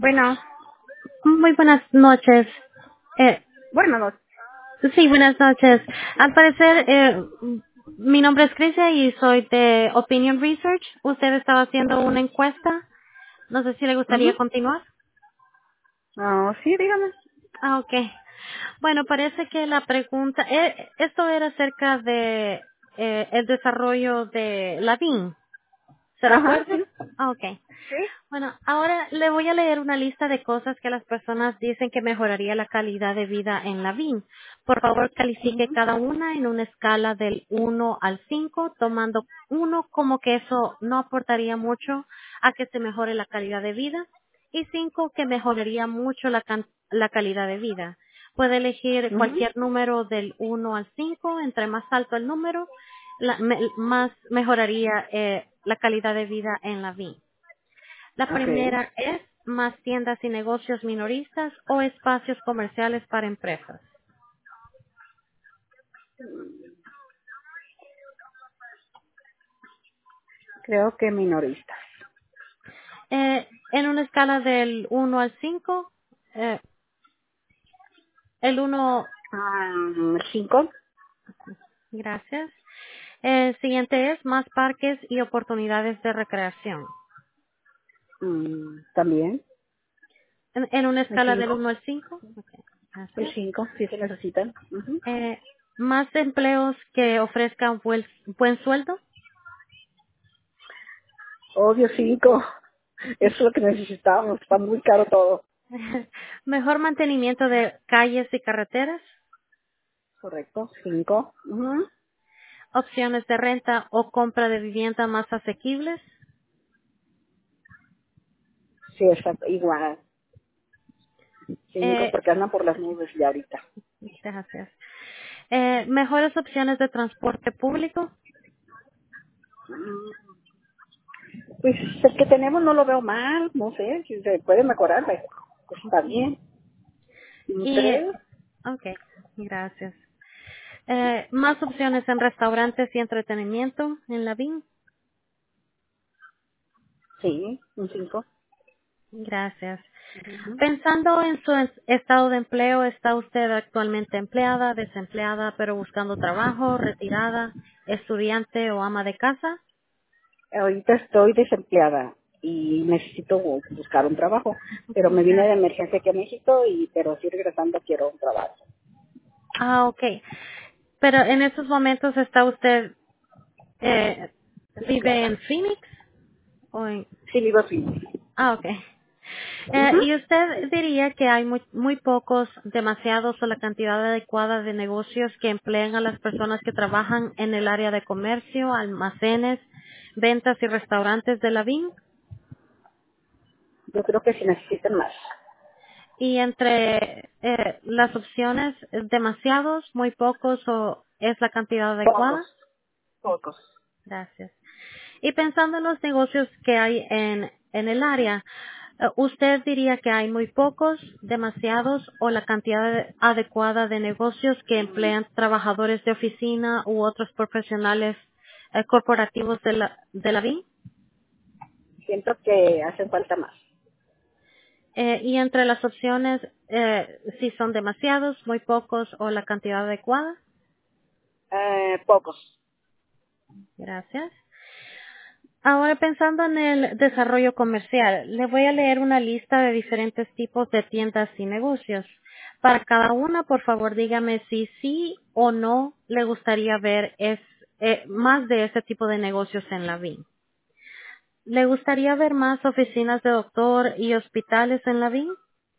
Bueno, Muy buenas noches. Eh, bueno, no. sí, buenas noches. Al parecer, mi nombre es Crisia y soy de Opinion Research. Usted estaba haciendo una encuesta. No sé si le gustaría Ujú. continuar. Ah, sí, dígame. Ah, ok. Bueno, parece que la pregunta, esto era acerca de el desarrollo de la BIM. ¿Se Ajá, recuerda? sí. Ah, ok. Sí. Bueno, ahora le voy a leer una lista de cosas que las personas dicen que mejoraría la calidad de vida en la VIN. Por favor, califique Ujú. cada una en una escala del 1 al 5, tomando 1 como que eso no aportaría mucho a que se mejore la calidad de vida y 5 que mejoraría mucho la calidad de vida. Puede elegir Ujú. cualquier número del 1 al 5. Entre más alto el número, más mejoraría la calidad de vida en la VIN. La Ok. primera es más tiendas y negocios minoristas o espacios comerciales para empresas. Creo que minoristas. En una escala del 1 al 5, eh, el 1, Ah, 5. gracias. El siguiente es más parques y oportunidades de recreación. También. En una El escala del 5. 1 al 5, ok, El gracias. 5, sí se necesitan. Ujú. Más empleos que ofrezcan buen sueldo. Obvio, 5. Eso es lo que necesitamos. Está muy caro todo. Mejor mantenimiento de calles y carreteras. Correcto. 5. Opciones de renta o compra de vivienda más asequibles. Sí, exacto. Igual. 5 Eh, porque andan por las nubes ya ahorita. Gracias. Mejores opciones de transporte público. Pues el que tenemos no lo veo mal. No sé si se puede mejorar. Pues está bien. Un Y, 3. ok, gracias. Más opciones en restaurantes y entretenimiento en la VIN. Sí, un 5. Gracias. Pensando en su estado de empleo, ¿está usted actualmente empleada, desempleada, pero buscando trabajo, retirada, estudiante o ama de casa? Ahorita estoy desempleada y necesito buscar un trabajo, pero me vine de Gracias. emergencia aquí a México pero sí regresando quiero un trabajo. Ah, ok. Pero en estos momentos está usted, eh, vive Desempleada. en Phoenix o en, Sí, vivo aquí. ah, ok. Ujú. ¿Y usted diría que hay muy pocos, demasiados o la cantidad adecuada de negocios que emplean a las personas que trabajan en el área de comercio, almacenes, ventas y restaurantes de la VIN? Yo creo que sí necesitan más. Y entre las opciones, demasiados, muy pocos o es la cantidad adecuada? Pocos, pocos. Gracias. Y pensando en los negocios que hay en el área, ¿usted diría que hay muy pocos, demasiados o la cantidad adecuada de negocios que emplean trabajadores de oficina u otros profesionales corporativos de la VIN? Siento que hacen falta más. Y entre las opciones, si son demasiados, muy pocos o la cantidad adecuada. Pocos. Gracias. Ahora pensando en el desarrollo comercial, le voy a leer una lista de diferentes tipos de tiendas y negocios. Para cada una, por favor, dígame si sí o no le gustaría ver más de ese tipo de negocios en la VIN. ¿Le gustaría ver más oficinas de doctor y hospitales en la VIN?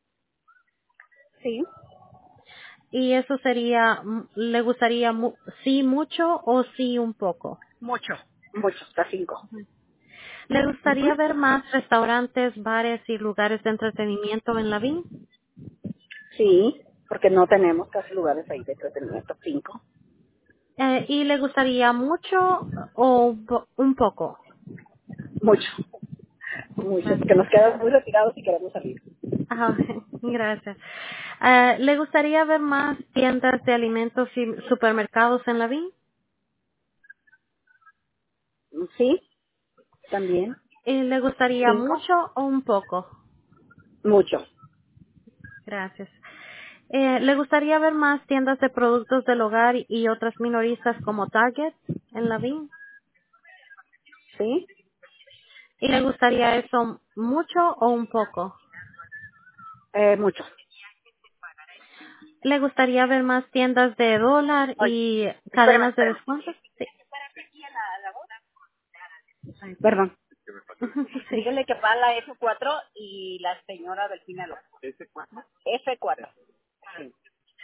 Sí, Y eso sería, ¿le gustaría sí mucho o sí un poco? mucho. Mucho, hasta 5. ¿Le gustaría ver más restaurantes, bares y lugares de entretenimiento en la VIN? Sí, porque no tenemos casi lugares ahí de entretenimiento. 5. ¿Y le gustaría mucho o un poco? Mucho. Mucho, porque Gracias. nos quedamos muy retirados y queremos salir. Ah, gracias. ¿Le gustaría ver más tiendas de alimentos y supermercados en la VIN? Sí, también. ¿Y le gustaría 5. mucho o un poco? Mucho. Gracias. ¿Le gustaría ver más tiendas de productos del hogar y otras minoristas como Target en la VIN? ¿Sí? ¿Y le gustaría eso mucho o un poco? Mucho. ¿Le gustaría ver más tiendas de dólar Oye, y espérame, cadenas de espérame. descuentos? Sí. Ay, perdón. Sí. Dígale que va la F4 y la señora del Pinelo. F4. Sí.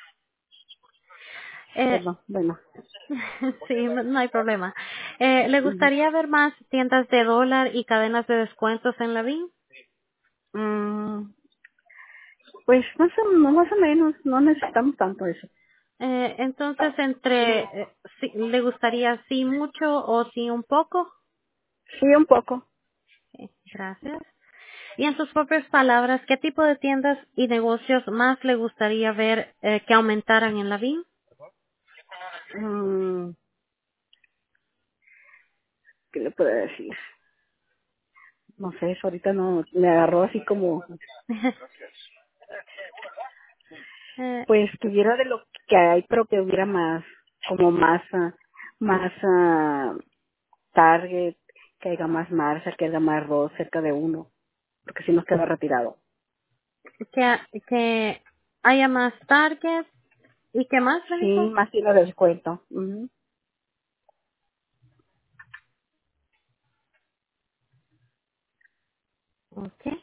Eh, Perdón, bueno. sí, no hay problema. ¿Le Ujú. gustaría ver más tiendas de dólar y cadenas de descuentos en la VIN? Mm, pues más o menos, no necesitamos tanto eso. Entonces, entre, sí, ¿le gustaría sí mucho o sí un poco? Sí, un poco. Gracias. Y en sus propias palabras, ¿qué tipo de tiendas y negocios más le gustaría ver que aumentaran en la VIN? Mm, ¿Qué le puedo decir? No sé, eso ahorita no, me agarró así como, Eh, pues que hubiera de lo que hay, pero que hubiera más, como más Target, que haya más Marshall, que haya más Ross cerca de uno, porque si nos queda retirado. que haya más Target y qué más le Sí, dijo. más tiene de descuento. Ujú. Okay.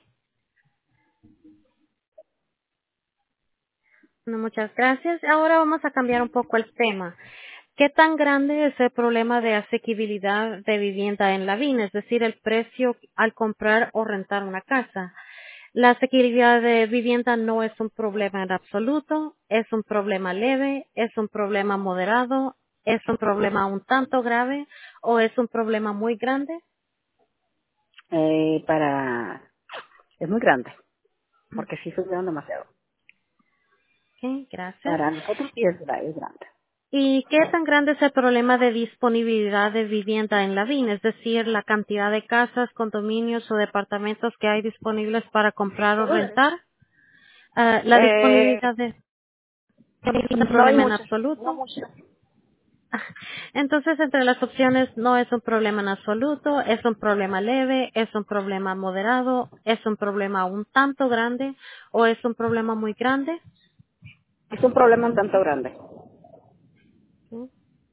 No, muchas gracias. Ahora vamos a cambiar un poco el tema. ¿Qué tan grande es el problema de asequibilidad de vivienda en la VIN? Es decir, el precio al comprar o rentar una casa. La asequibilidad de vivienda no es un problema en absoluto, es un problema leve, es un problema moderado, es un problema un tanto grave o es un problema muy grande. Es muy grande, porque sí subieron demasiado. Ok, gracias. Para nosotros sí es grande. ¿Y qué tan grande es el problema de disponibilidad de vivienda en la VIN? Es decir, la cantidad de casas, condominios o departamentos que hay disponibles para comprar o rentar. La Eh, disponibilidad de no es un no hay problema en muchas, no absoluto. muchas. Entonces, entre las opciones, no es un problema en absoluto, es un problema leve, es un problema moderado, es un problema un tanto grande o es un problema muy grande. Es un problema un tanto grande. Sí,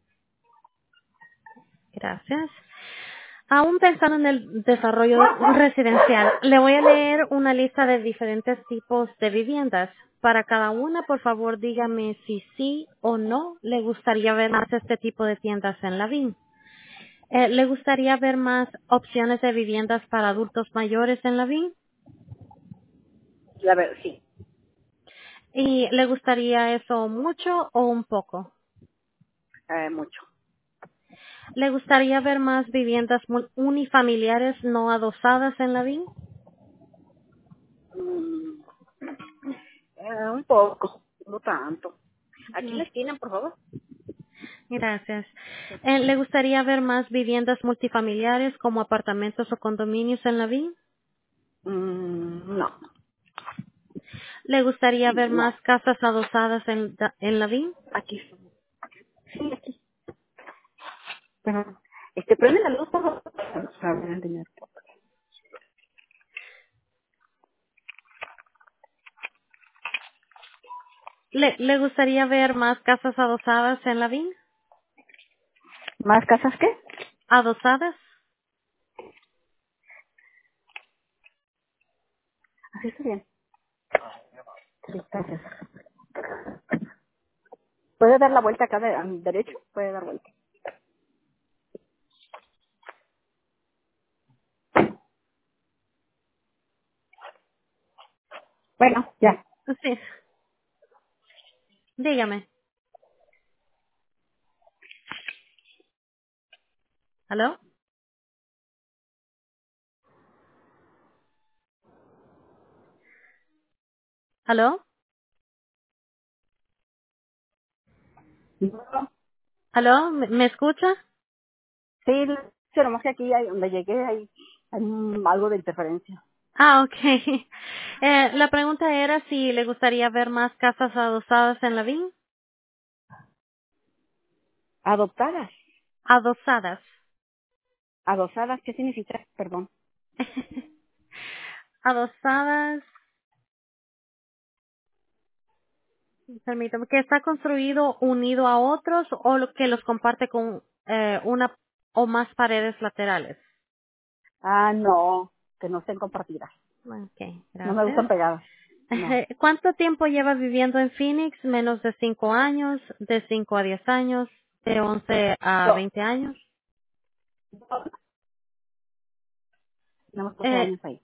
gracias. Aún pensando en el desarrollo residencial, le voy a leer una lista de diferentes tipos de viviendas. Para cada una, por favor, dígame si sí o no le gustaría ver más este tipo de tiendas en la VIN. ¿Le gustaría ver más opciones de viviendas para adultos mayores en la VIN? La verdad, sí, ¿Y le gustaría eso mucho o un poco? mucho. ¿Le gustaría ver más viviendas unifamiliares no adosadas en la VIN? Mm, un poco, no tanto. Aquí les tienen, por favor. Gracias. ¿Le gustaría ver más viviendas multifamiliares como apartamentos o condominios en la VIN? No, ¿Le gustaría ver más no. casas adosadas en la VIN? Aquí. Sí, aquí. Pero, prende la luz, por favor. A ver, el dinero. ¿Le gustaría ver más casas adosadas en la VIN? ¿Más casas qué? ¿Adosadas? Así está bien. Sí, gracias. ¿Puede dar la vuelta acá a mi derecho? Puede dar vuelta. Bueno, ya. Sí. Dígame. ¿Aló? ¿Aló? No. ¿Aló? ¿Me escucha? Sí, pero más que aquí, donde llegué, hay algo de interferencia. Ah, okay. La pregunta era si le gustaría ver más casas adosadas en la VIN. Adoptadas. Adosadas. Adosadas, ¿qué significa? Perdón. Adosadas, permítame, que está construido unido a otros o que los comparte con una o más paredes laterales. Ah, no, que no estén compartidas. Okay, No me gustan gracias. pegadas. No. ¿Cuánto tiempo lleva viviendo en Phoenix? ¿Menos de 5 años? ¿De 5 a 10 años? ¿De 11 a No, 20 años? tenemos 12 Eh, años ahí.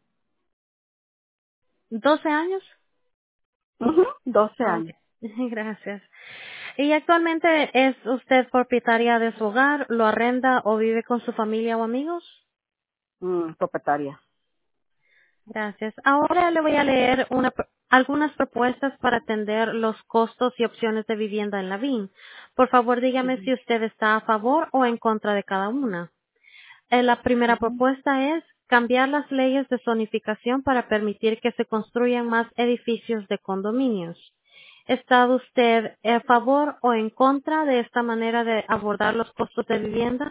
12 años. Ujú, 12 Okay, años. gracias. ¿Y actualmente es usted propietaria de su hogar, lo arrenda o vive con su familia o amigos? Propietaria. Gracias. Ahora le voy a leer algunas propuestas para atender los costos y opciones de vivienda en la VIN. Por favor, dígame si usted está a favor o en contra de cada una. La primera Ujú. propuesta es cambiar las leyes de zonificación para permitir que se construyan más edificios de condominios. ¿Está usted a favor o en contra de esta manera de abordar los costos de vivienda?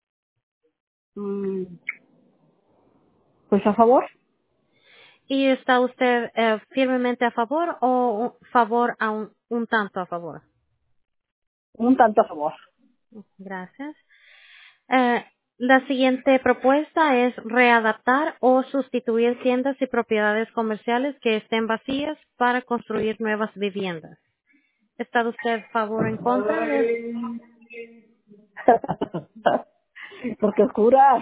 Mm, Pues a favor. ¿Y está usted firmemente a favor o favor a un tanto a favor? Un tanto a favor. Gracias. Eh, la siguiente propuesta es readaptar o sustituir tiendas y propiedades comerciales que estén vacías para construir nuevas viviendas. ¿Está usted a favor o en contra de? Porque oscura.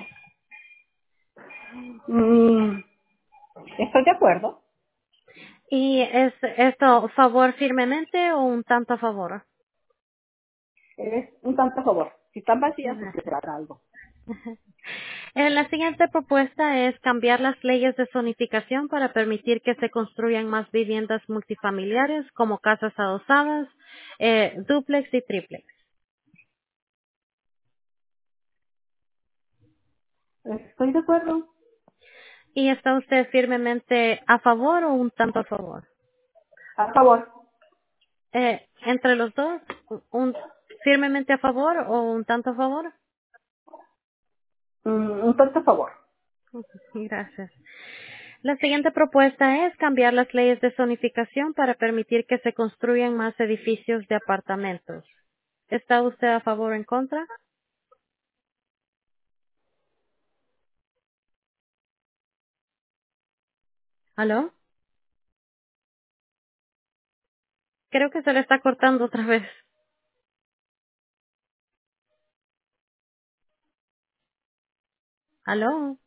Mm, Estoy de acuerdo. ¿Y es esto favor firmemente o un tanto a favor? Es un tanto a favor. Si están vacías, pues que se Gracias. haga algo. La siguiente propuesta es cambiar las leyes de zonificación para permitir que se construyan más viviendas multifamiliares como casas adosadas, dúplex y triplex. Estoy de acuerdo. ¿Y está usted firmemente a favor o un tanto a favor? A favor. Entre los dos, un firmemente a favor o un tanto a favor. Un tanto a favor. Gracias. La siguiente propuesta es cambiar las leyes de zonificación para permitir que se construyan más edificios de apartamentos. ¿Está usted a favor o en contra? ¿Aló? Creo que se le está cortando otra vez. ¿Aló?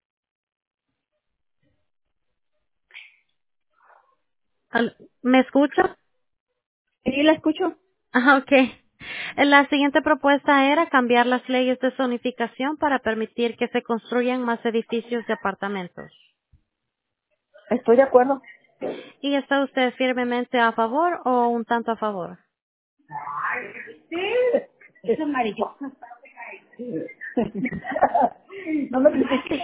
¿Me escucha? Sí, la escucho. Ah, ok. La siguiente propuesta era cambiar las leyes de zonificación para permitir que se construyan más edificios de apartamentos. Estoy de acuerdo. ¿Y está usted firmemente a favor o un tanto a favor? Sí. Es amarillo. No me critiques.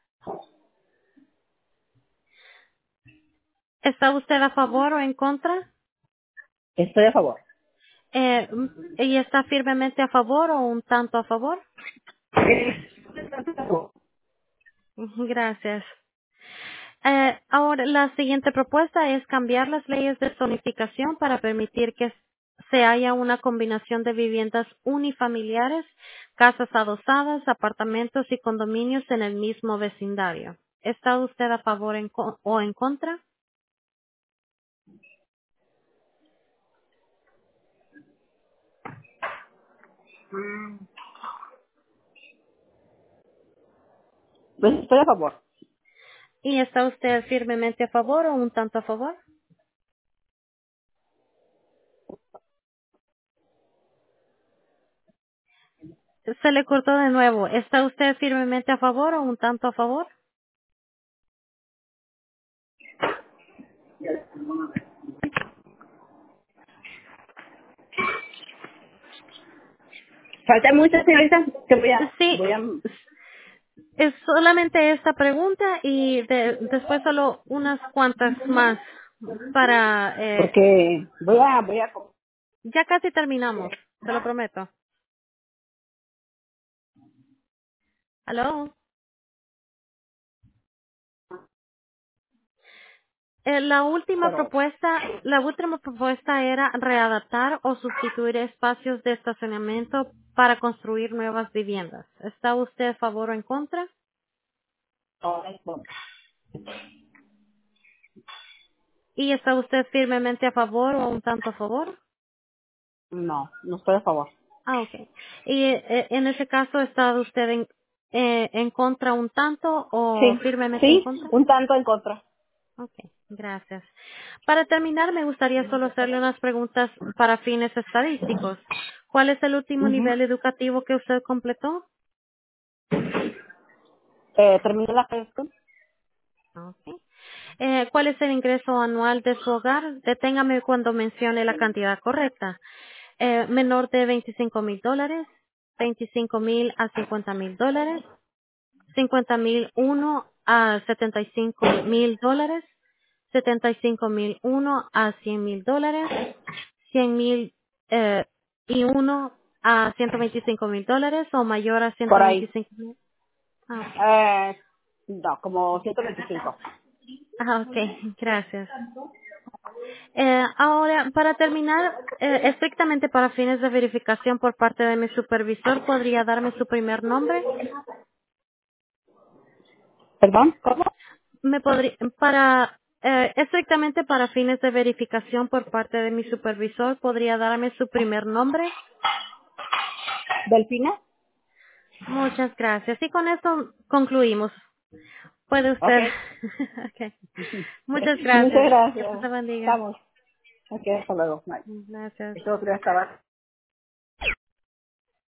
¿Está usted a favor o en contra? Estoy a favor. ¿Y está firmemente a favor o un tanto a favor? Gracias. Ahora, la siguiente propuesta es cambiar las leyes de zonificación para permitir que se haya una combinación de viviendas unifamiliares, casas adosadas, apartamentos y condominios en el mismo vecindario. ¿Está usted a favor o en contra? Pues estoy a favor. ¿Y está usted firmemente a favor o un tanto a favor? Se le cortó de nuevo. ¿Está usted firmemente a favor o un tanto a favor? Falta mucho, señorita. Que Sí, voy a, Es solamente esta pregunta y después solo unas cuantas más para... Porque voy a ya casi terminamos, te lo prometo. ¿Aló? pero La última propuesta era readaptar o sustituir espacios de estacionamiento para construir nuevas viviendas. ¿Está usted a favor o en contra? ahora es bueno. ¿Y está usted firmemente a favor o un tanto a favor? No estoy a favor. Ah, ok. ¿Y en ese caso está usted en contra un tanto o Sí, firmemente en sí, contra? un tanto en contra. Ok, gracias. Para terminar, me gustaría solo hacerle unas preguntas para fines estadísticos. ¿Cuál es el último Ujú. nivel educativo que usted completó? Terminé la gestión. Ok. ¿Cuál es el ingreso anual de su hogar? Deténgame cuando mencione la cantidad correcta. Menor de $25,000, $25,000 a $50,000, $50,001 a $75,000, $75,001 a $100,000, 100,000 y uno a $125,000 o mayor a Por ahí. 125,000. Ah, ok. No, como 125. Ah, ok, gracias. Ahora, para terminar, estrictamente para fines de verificación por parte de mi supervisor, ¿podría darme su primer nombre? ¿Perdón? ¿Cómo? Me podría, estrictamente para fines de verificación por parte de mi supervisor, ¿podría darme su primer nombre? ¿Delfina? Muchas gracias. Y con esto concluimos. Puede Ok. usted. Ok. Muchas Muchas gracias. Que Dios te gracias. bendiga. Estamos. Ok, hasta luego. Bye. Gracias. Eso creo que estaba.